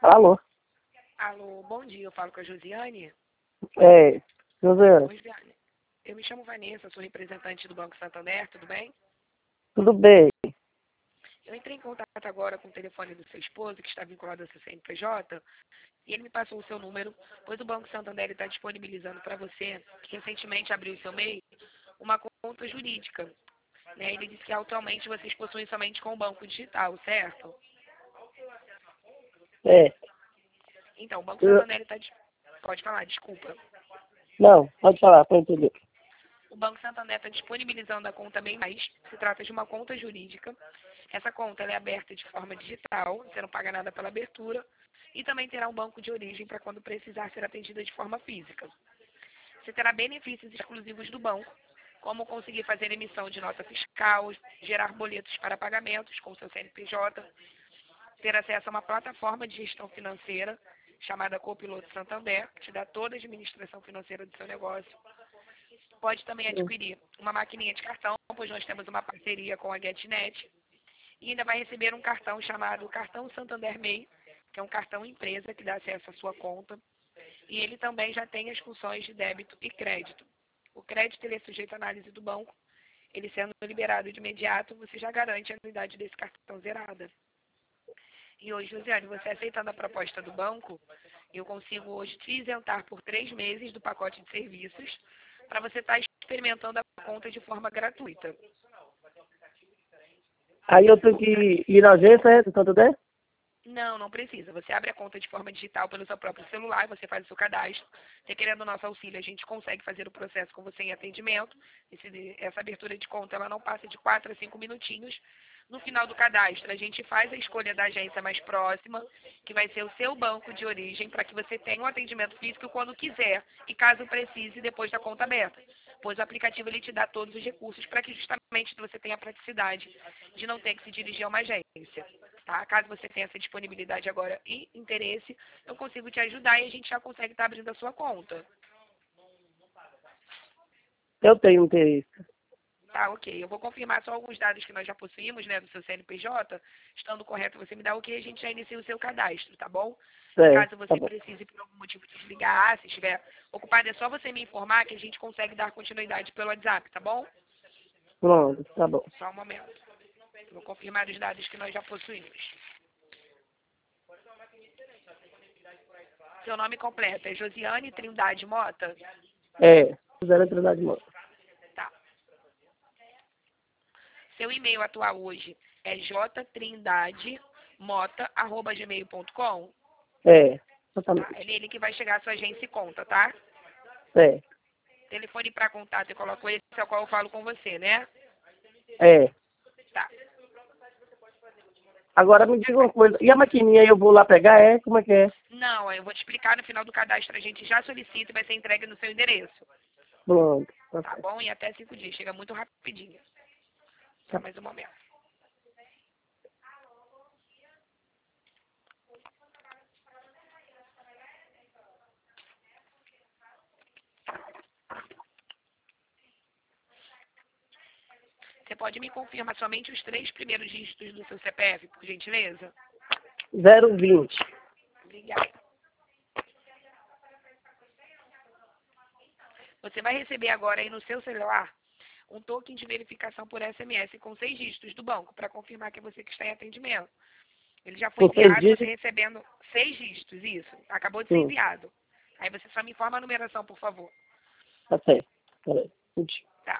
Alô? Alô, bom dia, eu falo com a Josiane. José, Oi, Josiane. Eu me chamo Vanessa, sou representante do Banco Santander, tudo bem? tudo bem? Eu entrei em contato agora com o telefone do seu esposo, que está vinculado ao seu CNPJ, e ele me passou o seu número, pois o Banco Santander está disponibilizando para você, que recentemente abriu o seu MEI, uma conta jurídica. Né? Ele disse que atualmente vocês possuem somente com o banco digital, certo? É, Então, o Banco eu- Santander está... Pode falar, desculpa. não, pode falar, para entender. O Banco Santander está disponibilizando a conta Bem Mais. Se trata de uma conta jurídica. Essa conta ela é aberta de forma digital, você não paga nada pela abertura. E também terá um banco de origem para quando precisar ser atendida de forma física. Você terá benefícios exclusivos do banco, como conseguir fazer emissão de nota fiscal, gerar boletos para pagamentos com seu CNPJ, ter acesso a uma plataforma de gestão financeira chamada Copiloto Santander, que te dá toda a administração financeira do seu negócio. Pode também adquirir uma maquininha de cartão, pois nós temos uma parceria com a GetNet. E ainda vai receber um cartão chamado Cartão Santander MEI, que é um cartão empresa que dá acesso à sua conta. E ele também já tem as funções de débito e crédito. O crédito ele é sujeito à análise do banco. Ele sendo liberado de imediato, você já garante a anuidade desse cartão zerada. E hoje, Josiane, você aceitando a proposta do banco, eu consigo hoje te isentar por 3 meses do pacote de serviços para você estar experimentando a conta de forma gratuita. Aí eu tenho que ir na agência, do Santander? Não, não precisa. Você abre a conta de forma digital pelo seu próprio celular, você faz o seu cadastro. Você querendo o nosso auxílio, a gente consegue fazer o processo com você em atendimento. Essa abertura de conta ela não passa de 4 a 5 minutinhos. No final do cadastro, a gente faz a escolha da agência mais próxima, que vai ser o seu banco de origem, para que você tenha um atendimento físico quando quiser e caso precise depois da conta aberta. Pois o aplicativo ele te dá todos os recursos para que justamente você tenha a praticidade de não ter que se dirigir a uma agência. Tá? Caso você tenha essa disponibilidade agora e interesse, eu consigo te ajudar e a gente já consegue estar abrindo a sua conta. Eu tenho interesse. Tá, ok. Eu vou confirmar só alguns dados que nós já possuímos, né, do seu CNPJ. Estando correto, você me dá o que a gente já inicia o seu cadastro, tá bom? E Certo, caso tá você bom. precise por algum motivo desligar, se estiver ocupado, é só você me informar que a gente consegue dar continuidade pelo WhatsApp, tá bom? Pronto, tá bom. Só um momento. Eu vou confirmar os dados que nós já possuímos. Seu nome completo é Josiane Trindade Mota? Zero entrada de moto. Tá. Seu e-mail atual hoje é jtrindademota@gmail.com. É, Tá? É exatamente. nele que vai chegar a sua agência e conta, tá? É, Telefone para contato eu coloco esse ao qual eu falo com você, né? é. Tá. Agora me diga uma coisa, e a maquininha eu vou lá pegar, Como é que é? Não, eu vou te explicar no final do cadastro. A gente já solicita e vai ser entregue no seu endereço. Pronto, tá Tá certo. bom? E até 5 dias. Chega muito rapidinho. Só mais um momento. Você pode me confirmar somente os 3 primeiros dígitos do seu CPF, por gentileza? 020. Obrigada. Você vai receber agora aí no seu celular um token de verificação por SMS com 6 dígitos do banco, para confirmar que é você que está em atendimento. Ele já foi Com 6 enviado, você dígitos? recebendo 6 dígitos, isso. Acabou de ser Sim, enviado. Aí você só me informa a numeração, por favor. tá certo. Peraí. Puxa. Tá.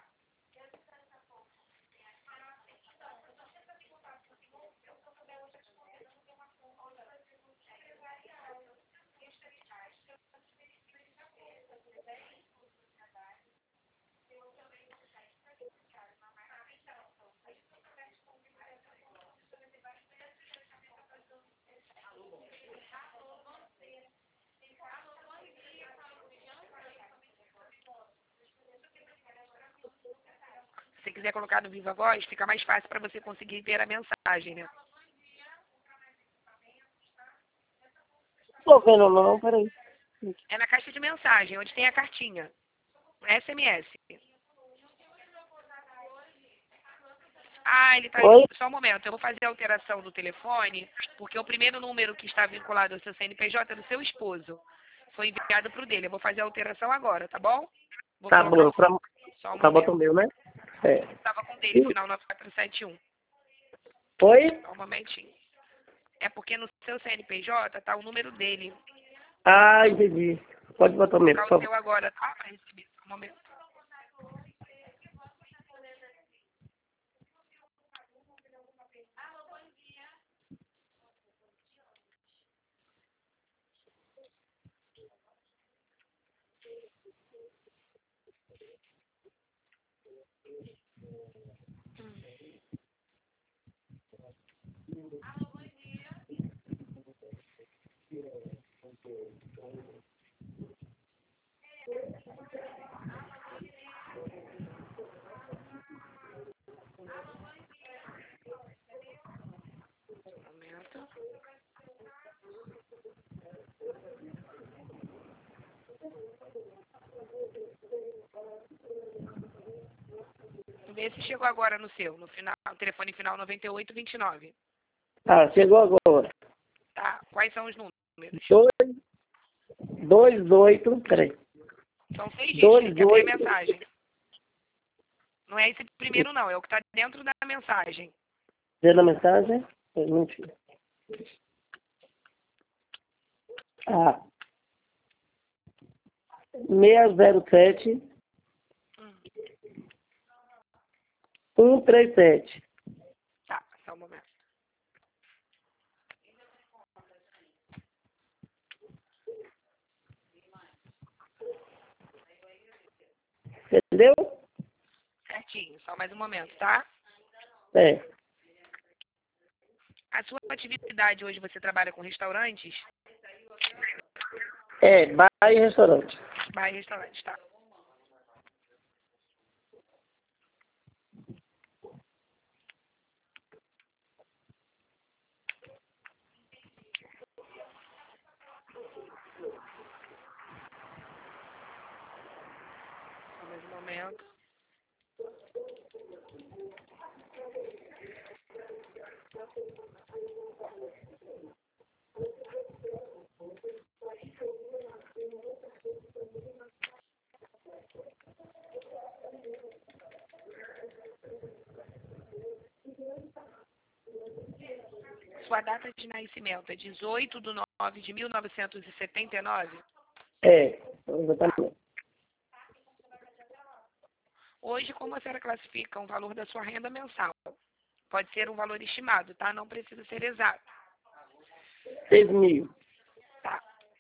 Se você quiser colocar no Viva Voz, fica mais fácil para você conseguir ver a mensagem, né? Tô vendo não, peraí. É na caixa de mensagem, onde tem a cartinha. SMS. Ah, ele está Oi? só um momento. Eu vou fazer a alteração do telefone, porque o primeiro número que está vinculado ao seu CNPJ é do seu esposo. Foi enviado para o dele. Eu vou fazer a alteração agora, tá bom? Vou Tá colocar bom, o... Só um pra botar momento. o meu, né? É. Estava com o dele, final 9471. Oi? Só um momentinho. É porque no seu CNPJ tá o número dele. Ah, entendi. Pode botar o Vou meu, colocar por o favor. seu agora, tá? Para receber. Só um momento. Um momento. Vê se chegou agora no seu, no final, no telefone final 9829. Ah, chegou agora. Tá? Quais são os números? 28, peraí. São 6 dígitos, Dois, que é a oito. mensagem. Não é esse primeiro, não. É o que está dentro da mensagem. Vê na mensagem? Mentira. Ah, 607 Hum. 137. Tá, só um momento. Entendeu? Certinho, só mais um momento, tá? É. A sua atividade hoje, você trabalha com restaurantes? É, bar e restaurante. Bar e restaurantes, tá? Só mais um momento. Sua data de nascimento é 18/9/1979. É, exatamente. Hoje, como a senhora classifica o valor da sua renda mensal? Pode ser um valor estimado, tá? Não precisa ser exato. 6.000. Tá.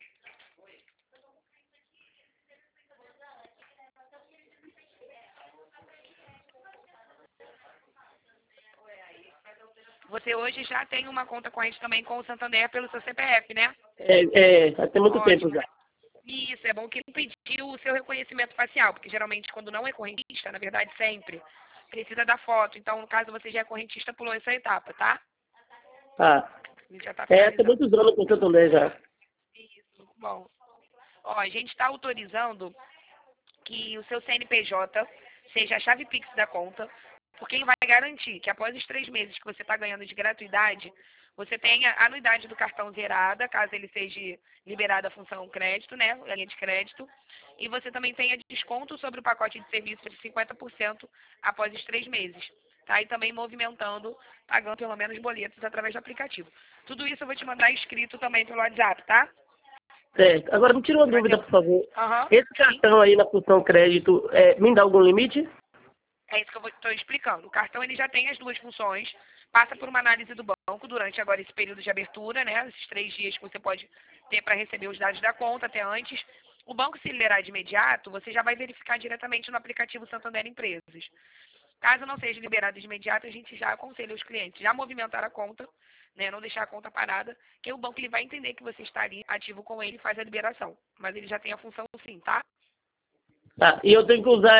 Você hoje já tem uma conta corrente também com o Santander pelo seu CPF, né? Já tem muito tempo Ótimo. já. Isso, é bom que não pediu o seu reconhecimento facial, porque geralmente quando não é correntista, na verdade sempre, precisa da foto. Então, no caso, você já é correntista, pulou essa etapa, tá? Ah, A gente já está tem finalizando. muitos anos com o Santander já. Isso, bom. Ó, a gente está autorizando que o seu CNPJ seja a chave Pix da conta, porque ele vai garantir que após os 3 meses que você está ganhando de gratuidade, você tenha a anuidade do cartão zerada, caso ele seja liberado a função crédito, né, a linha de crédito, e você também tenha desconto sobre o pacote de serviço de 50% após os 3 meses. Tá? E também movimentando, pagando pelo menos boletos através do aplicativo. Tudo isso eu vou te mandar escrito também pelo WhatsApp, tá? Certo. Agora me tira uma Você vai ter... dúvida, por favor. Aham, Esse sim. cartão aí na função crédito, me dá algum limite? É isso que eu estou explicando. O cartão ele já tem as duas funções, passa por uma análise do banco durante agora esse período de abertura, né? Esses 3 dias que você pode ter para receber os dados da conta até antes. O banco, se liberar de imediato, você já vai verificar diretamente no aplicativo Santander Empresas. Caso não seja liberado de imediato, a gente já aconselha os clientes já movimentar a conta, né? Não deixar a conta parada, que o banco ele vai entender que você está ali ativo com ele e faz a liberação. Mas ele já tem a função sim, tá? Tá. E eu tenho que usar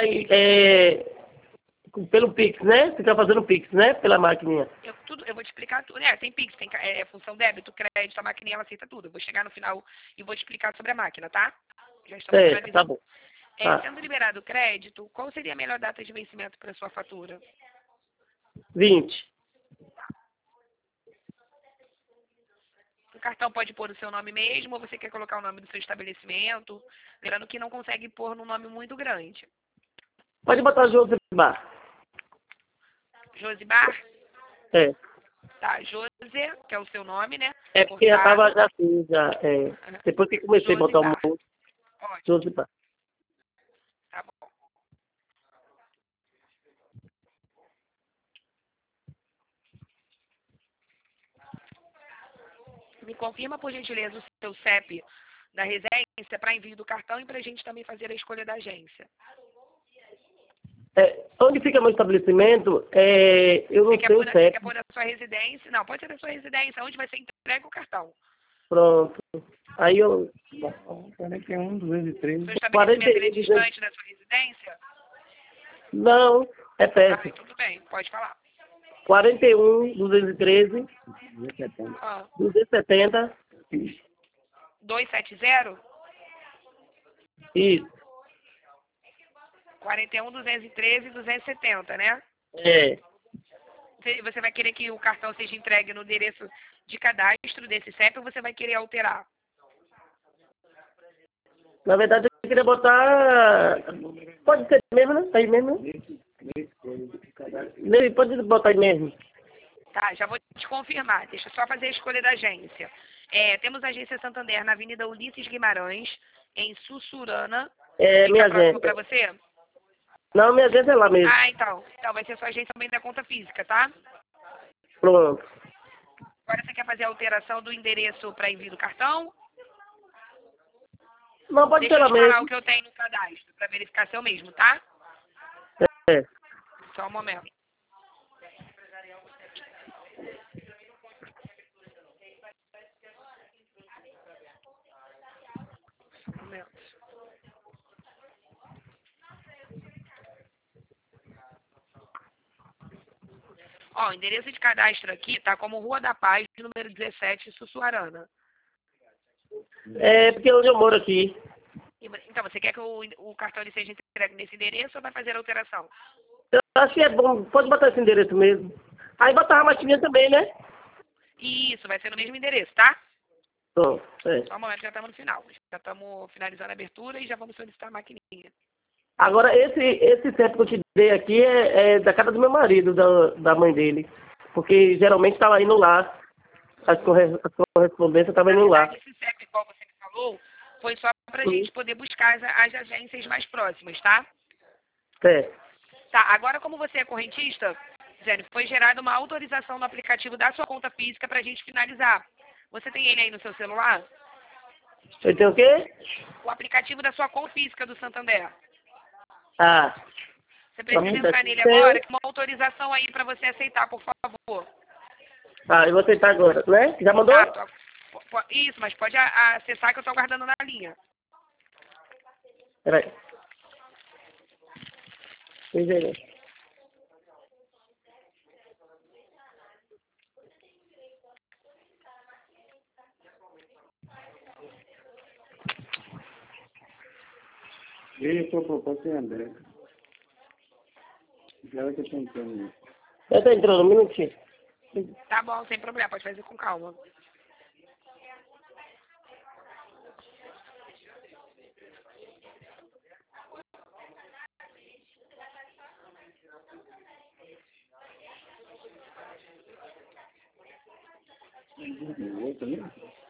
pelo Pix, né? Ficar fazendo Pix, né? Pela maquininha. Eu vou te explicar tudo. Tem Pix, tem função débito, crédito, a maquininha ela aceita tudo. Eu vou chegar no final e vou te explicar sobre a máquina, tá? Já estamos Certo, tá finalizando. bom. Tá. Sendo liberado o crédito, qual seria a melhor data de vencimento para sua fatura? 20. O cartão pode pôr o seu nome mesmo ou você quer colocar o nome do seu estabelecimento? Lembrando que não consegue pôr num nome muito grande. Pode botar Josibar. Josibar? É. Tá, José, que é o seu nome, né? É porque já Cortado. tava assim, já. É. Depois que comecei a botar o Josibar. mundo, Ótimo, Josibar. tá bom. Me confirma, por gentileza, o seu CEP da residência para envio do cartão e para a gente também fazer a escolha da agência. É, onde fica meu estabelecimento, eu não tenho Você CEP. quer pôr a sua residência? Não, pode ser da sua residência, onde vai ser entregue o cartão. Pronto. Aí eu... 41, 213. Seu estabelecimento ele é 41, distante da sua residência? Não, é Ah, perto. tudo bem, pode falar. 41, 213, 270. Ah, 270. 270? Isso. 41, 213 e 270, né? É. Você vai querer que o cartão seja entregue no endereço de cadastro desse CEP ou você vai querer alterar? Na verdade, eu queria botar... Pode ser mesmo, né? Aí mesmo, né? Pode botar aí mesmo. Tá, já vou te confirmar. Deixa eu só fazer a escolha da agência. Temos a agência Santander na Avenida Ulisses Guimarães, em Sussurana. É, minha Fica próximo agência. para você? Não, minha agência é lá mesmo. Ah, então. Então vai ser sua agência também da conta física, tá? Pronto. Agora você quer fazer a alteração do endereço para envio do cartão? Não, pode Deixa ser eu lá te falar mesmo. o que eu tenho no cadastro, para verificar se é o mesmo, tá? É. Só um momento. Só um momento. Ó, o endereço de cadastro aqui tá como Rua da Paz, número 17, Sussuarana. É porque é onde eu moro aqui. Então, você quer que o cartão ele seja entregue nesse endereço ou vai fazer a alteração? Eu acho que é bom. Pode botar esse endereço mesmo. Aí botar a maquininha também, né? Isso, vai ser no mesmo endereço, tá? Pronto. É. Só um momento, já estamos no final. Já estamos finalizando a abertura e já vamos solicitar a maquininha. Agora, esse CEP que eu te dei aqui é da casa do meu marido, da mãe dele. Porque geralmente estava indo lá. As correspondências estavam Na indo lá. verdade, esse CEP, igual você me falou, foi só para a gente poder buscar as agências mais próximas, tá? É. Tá, agora como você é correntista, Zé, foi gerada uma autorização no aplicativo da sua conta física para a gente finalizar. Você tem ele aí no seu celular? Eu tenho o quê? O aplicativo da sua conta física do Santander. Ah. Você precisa Tá. entrar nele agora, que uma autorização aí para você aceitar, por favor. Ah, eu vou aceitar agora, né? Já mandou? Tá, isso, mas pode acessar que eu estou aguardando na linha. Peraí. Pois é. Eu estou proposta é André. Já que eu estou entrando. Já tá entrando, um minutinho. Tá bom, sem problema, pode fazer com calma. Outro, né?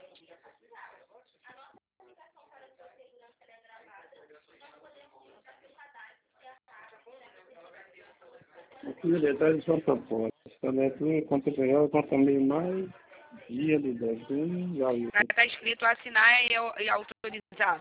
Aqui no detalhe só proposta. Candidatura contemporânea, contamina mais dia do 10 já viu. Está escrito assinar e autorizar.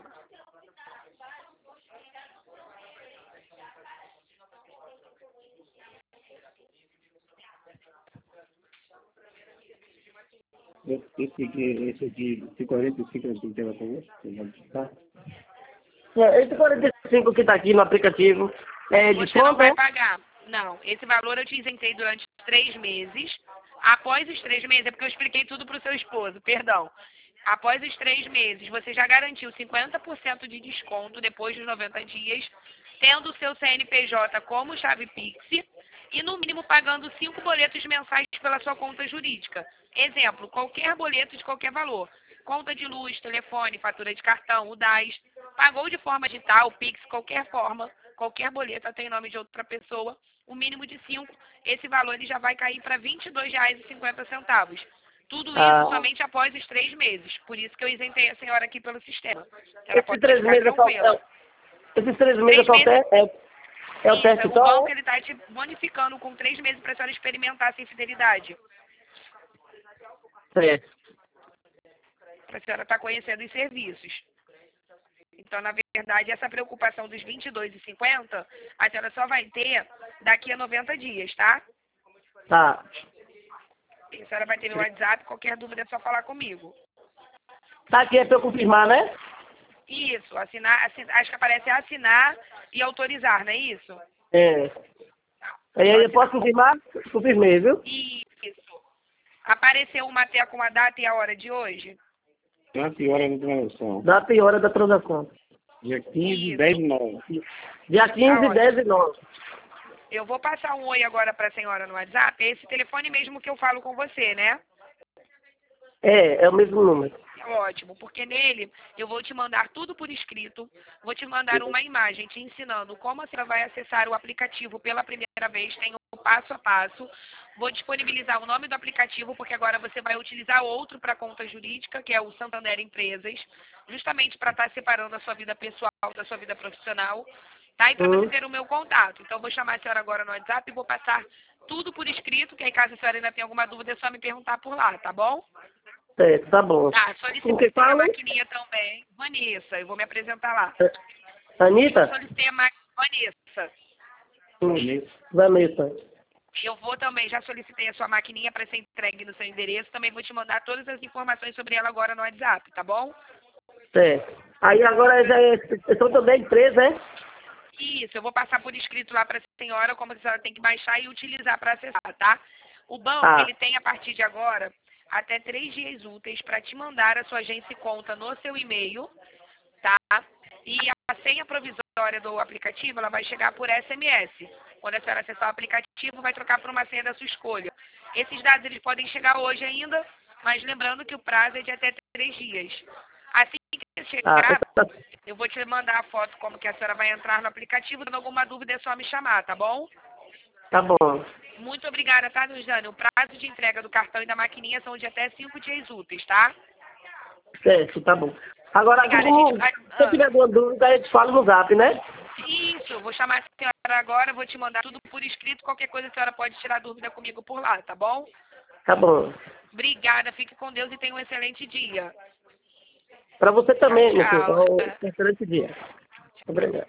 Esse aqui, de 45 não tem tela com tá? Esse 45 que tá aqui no aplicativo é de Você não conta, vai é? pagar. Não, esse valor eu te isentei durante 3 meses. Após os 3 meses, é porque eu expliquei tudo para o seu esposo, perdão. Após os 3 meses, você já garantiu 50% de desconto depois dos 90 dias, tendo o seu CNPJ como chave Pix e no mínimo pagando 5 boletos mensais pela sua conta jurídica. Exemplo, qualquer boleto de qualquer valor. Conta de luz, telefone, fatura de cartão, o DAS. Pagou de forma digital, Pix, qualquer forma, qualquer boleto tem nome de outra pessoa, o mínimo de 5, esse valor ele já vai cair para R$ 22,50. Tudo isso somente após os 3 meses. Por isso que eu isentei a senhora aqui pelo sistema. Ela pode ficar tranquila. Esses 3 meses só é o teste o só? banco ele está te bonificando com 3 meses para a senhora experimentar sem fidelidade. Certo. Para a senhora estar conhecendo os serviços. Então, na verdade, essa preocupação dos R$ 22,50, a senhora só vai ter daqui a 90 dias, tá? Tá. A senhora vai ter meu WhatsApp, qualquer dúvida é só falar comigo. Tá aqui, é para eu confirmar, né? Isso, assinar, acho que aparece assinar e autorizar, não é isso? É. Aí eu posso confirmar? Confirmei, viu? Isso. Apareceu uma tela com a data e a hora de hoje? Data e hora da transação. Data e hora da transação. Dia 15, 10 e 9. Dia 15, 10 e 9. Eu vou passar um oi agora para a senhora no WhatsApp. É esse telefone mesmo que eu falo com você, né? É o mesmo número. Ótimo, porque nele eu vou te mandar tudo por escrito, vou te mandar uma imagem te ensinando como você vai acessar o aplicativo pela primeira vez, tem o passo a passo, vou disponibilizar o nome do aplicativo, porque agora você vai utilizar outro para conta jurídica, que é o Santander Empresas, justamente para estar separando a sua vida pessoal da sua vida profissional, tá? E para você ter o meu contato. Então, eu vou chamar a senhora agora no WhatsApp e vou passar tudo por escrito, que aí caso a senhora ainda tenha alguma dúvida, é só me perguntar por lá, tá bom? Certo, tá bom. Tá, solicitei a maquininha também. Vanessa, eu vou me apresentar lá. Anitta? Solicitei a Vanessa. Vanessa. Eu vou também, já solicitei a sua maquininha para ser entregue no seu endereço. Também vou te mandar todas as informações sobre ela agora no WhatsApp, tá bom? Certo. Aí agora já são também 3, né? Isso, eu vou passar por escrito lá para a senhora como a senhora tem que baixar e utilizar para acessar, tá? O banco, ele tem a partir de agora até 3 dias úteis para te mandar a sua agência e conta no seu e-mail, tá? E a senha provisória do aplicativo, ela vai chegar por SMS. Quando a senhora acessar o aplicativo, vai trocar por uma senha da sua escolha. Esses dados, eles podem chegar hoje ainda, mas lembrando que o prazo é de até 3 dias. Assim que chegar, eu vou te mandar a foto como que a senhora vai entrar no aplicativo. Dando alguma dúvida, é só me chamar, tá bom? Tá bom. Muito obrigada, tá, Jane? O prazo de entrega do cartão e da maquininha são de até 5 dias úteis, tá? Certo, tá bom. Agora, obrigada, se eu tiver alguma dúvida, eu te falo no Zap, né? Isso, vou chamar a senhora agora, vou te mandar tudo por escrito. Qualquer coisa a senhora pode tirar dúvida comigo por lá, tá bom? Tá bom. Obrigada, fique com Deus e tenha um excelente dia. Para você também, Tchau, meu filho. Um excelente dia. Obrigado.